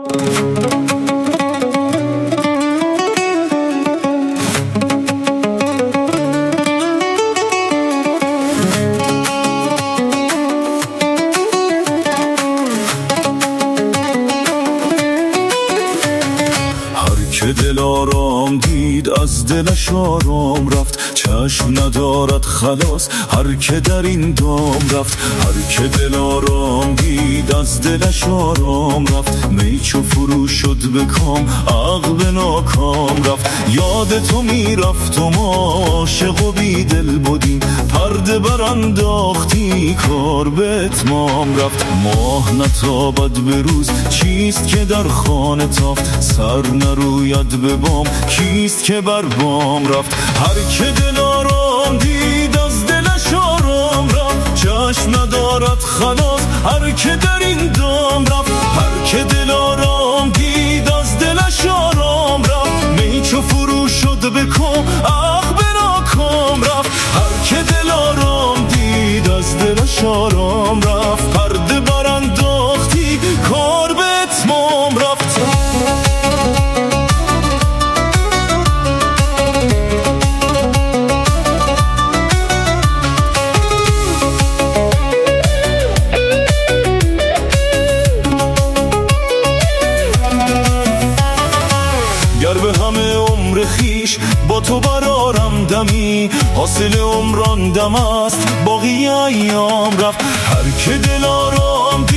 که دل آرام دید از دلش آرام رفت، چشم ندارد خلاص هر که در این دام رفت. هر که دل آرام دید از دلش آرام رفت، می چو فرو شد به کام عقل به ناکام رفت. یاد تو می رفتم عاشق و بی دل بودیم، پرده برانداختی کار به اتمام رفت. ماه نتابد به روز چیست که در خانه تافت، سر نروید به بام کیست که بر بام رفت. هر که دل آرام دید از دلش آرام رفت، چشم ندارد خلاص هر که در این دام رفت. هر که دل آرام دید از دلش آرام رفت، می چو فرو شد به کام عقل به ناکام رفت. هر که دل آرام دید از دلش آرام رفت، پرده برانداختی کار به اتمام رفت. گر به همه عمر خیش با تو برارم دمی، حاصل عمران دم است باقی ایام رفت. هر که دل آرام